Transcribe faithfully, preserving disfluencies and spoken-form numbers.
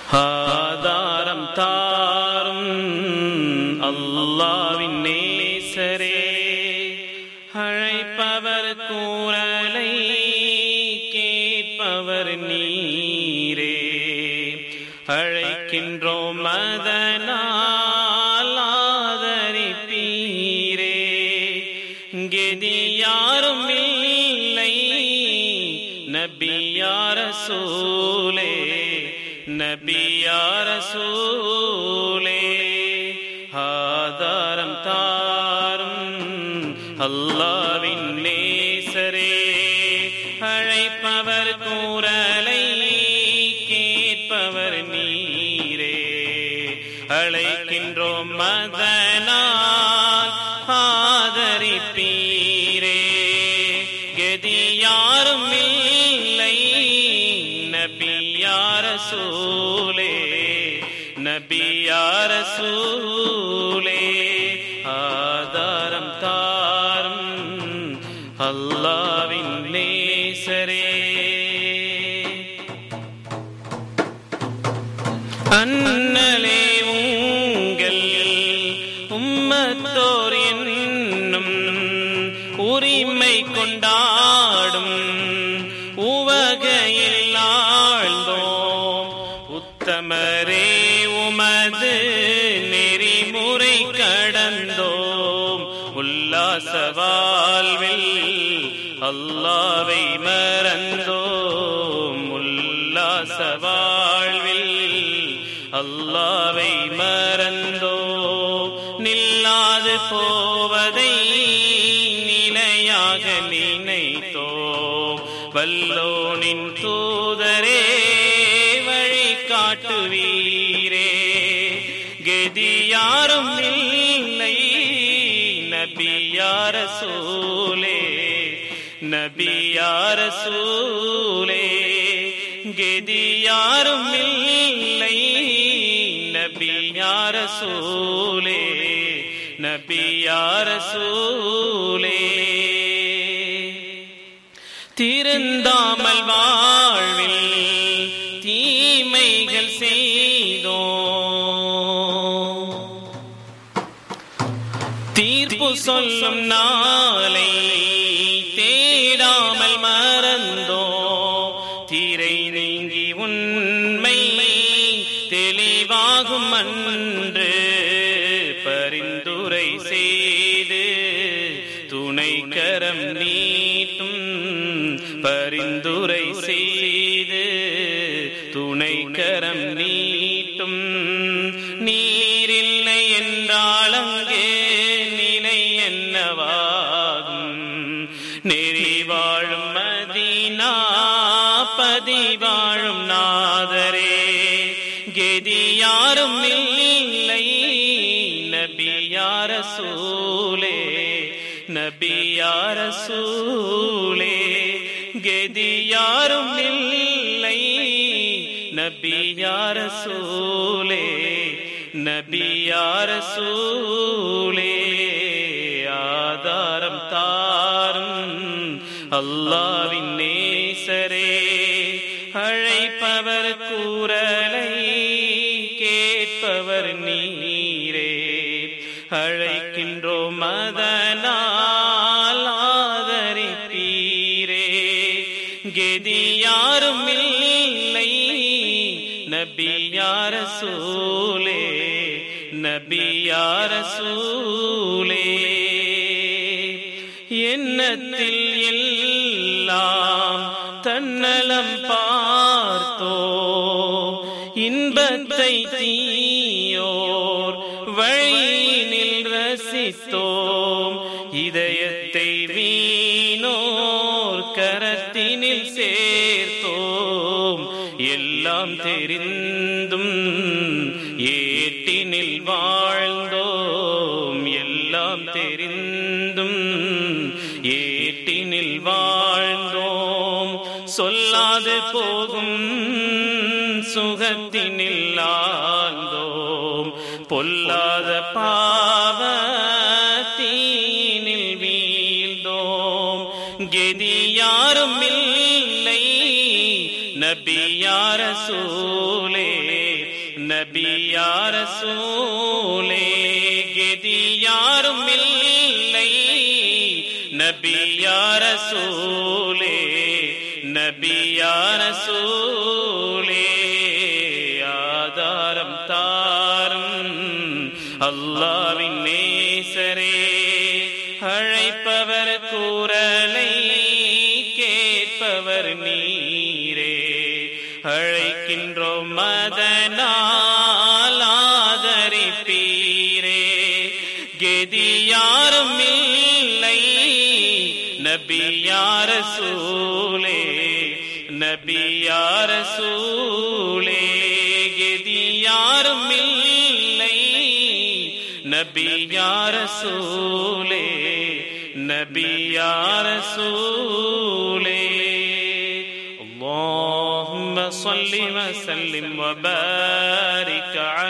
ஆதாரம் தாரும் அல்லாஹ்வின் நேசரே, அழைப்பவர் கூறலை கேட்பவர் நீரே. அழைக்கின்றோம் அதனால் ஆதரிப்பீரே. கெதியாரும் இல்லை நபியா ரசூலே, நபியா ரசூலே. ஆதாரம் தாரும் அல்லாஹ்வின் நேசரே, அழைப்பவர் கூறலை கேட்பவர் நீரே. அழைக்கின்றோம் அதனால் ஆதரிப்பீரே. கெதியாரும் இல்லை நபியா ரசூலே, நபியா ரசூலே. ஆதாரம் தாரும் அல்லாஹ்வின் நேசரே. அன்னலே உங்கள் உம்மத்தோர் என்னும் உரிமை கொண்டாடும் உவகையில் ஆழ்ந்தோம். உத்தமரே உமது நெறிமுறை கடந்தோம். உல்லாச வாழ்வில் அல்லாஹ்வை மறந்தோம். உல்லாச வாழ்வில் அல்லாஹ்வை மறந்தோம். நில்லாது போவதை நிலையாக நினைத்தோம். வல்லோனின் தூதரே வழி காட்டுவீரே. கெதியாரும் இல்லை நபியா ரசூலே, நபியா ரசூலே. கெதியாரும் இல்லை நபியா ரசூலே, நபியா ரசூலே. திருந்தாமல் வாழ்வில் தீமைகள் செய்தோம். தீர்ப்பு சொல்லும் நாளை தேடாமல் மறந்தோம். திரை நீங்கி உண்மை தெளிவாகும் அன்று பரிந்துரை செய்து துணை கரம் நீட்டும். பரிந்துரை செய்து துணை கரம் நீட்டும். நீரில்லை என்றால் அங்கே நிலை என்னவாகும்? நெறி வாழும் மதீனா பதிவாழும் நாதரே. கெதியாரும் இல்லை நபியா ரசூலே, நபியா ரசூலே. கெதியாரும் இல்லை நபியா ரசூலே, நபியா ரசூலே. ஆதாரம் தாரும் அல்லாஹ்வின் நேசரே, அழைப்பவர் கூறலை கேட்பவர் நீரே. அழைக்கின்றோம் அதனால் ஆதரிப்பீரே. கெதியாரும் இல்லை நபியா ரசூலே, நபியா ரசூலே. எண்ணத்தில் எல்லாம் தன்னலம் பார்த்தோ, இன்பத்தை தீயோர் வழியினில் ரசித்தோம். இதயத்தை வீணோர் கரத்தினில் சேர்த்தோம். எல்லாம் தெரிந்தும் ஏட்டினில் வாழ்ந்தோம். எல்லாம் தெரிந்தும் ஏட்டினில் வாழ்ந்தோம். சொல்லாது போகும் சுகத்தினில் ஆழ்ந்தோம். பொல்லாத பாவத்தீனில் வீழ்ந்தோம். கெதியாரும் இல்லை நபியா ரசூலே, நபி யா ரசூலே கெதி யாரும் இல்லை நபி யா ரசூலே நபி யா ரசூலே ஆதாரம் தாரும் அல்லாஹ்வின் நேசரே அழைப்பவர் குரலை கேட்பவர் நீரே அழைக்கின்றோம் மதனால் ஆதரிப்பீரே கெதி யாரும் இல்லை நபி யா ரசூலே நபி யா ரசூலே கெதி யாரும் இல்லை நபி யா ரசூலே நபி யா ரசூலே اللهم صل وسلم وبارك على